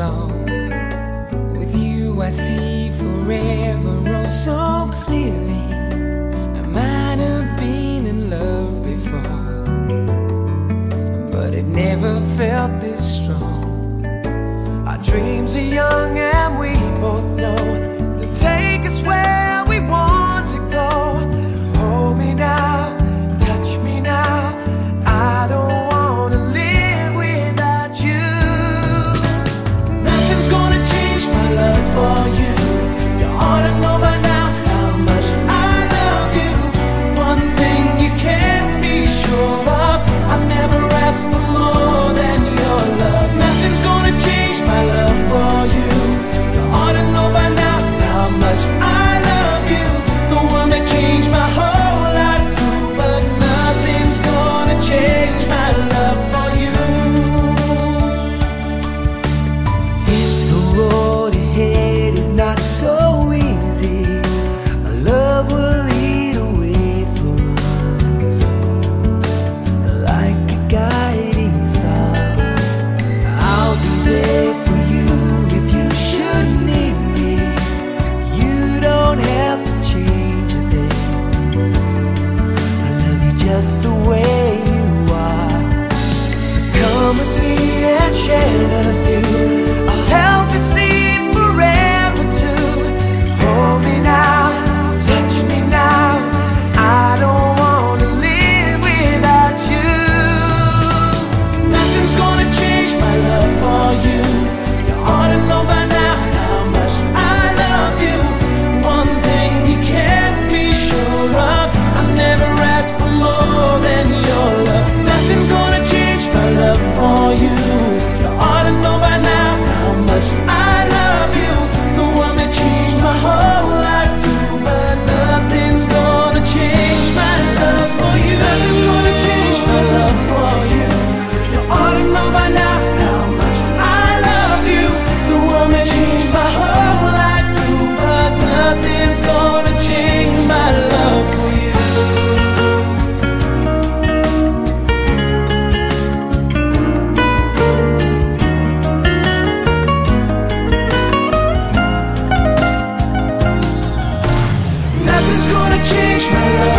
along. With you I see forever oh so clearly. I might have been in love before, but it never felt this strong. Our dreams are young and we both know they'll take us where we want to go. Hold me now, touch me now, I don't wanna live without you. Nothing's gonna change my love for you. You ought to know by now how much I love you. One thing you can't be sure of, I'll never ask for more than your love. Nothing's gonna change my love for you. You ought to know by now how much I love you. The one that changed my whole life through, but nothing's gonna change my love for you. If the road ahead is not so easy, our love will lead a way for us, like a guiding star. I'll be there for you if you should need me. You don't have to change a thing. I love you just the way you are. So come with me and share the view. I'll help you see forever too. Hold me now, touch me now, I don't wanna live without you. Nothing's gonna change my love for you. You ought to know by now how much I love you. One thing you can't be sure of, I never ask for more than your love. Nothing's gonna change my love for you. You ought to know by now how much I love you. The one that changed my whole life through, but nothing's gonna change my love for you. Nothing's gonna change my love for you. You ought to know by now how much I love you. The one that changed my whole life through, but nothing's gonna change my love for you. Nothing's gonna change my love.